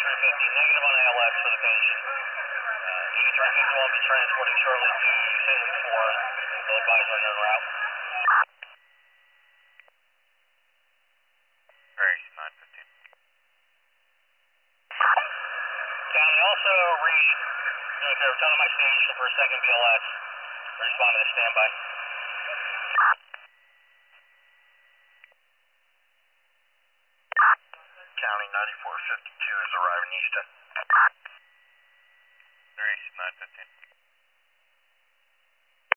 9350, negative on ALX for the patient. E351 will be transporting shortly to St. Luke's Warren. We'll advise when en route. Very 915. County, also read, doing a favor, tell my station for a second BLS. Respond to the standby. County 9452 is arriving Easton. Very 915.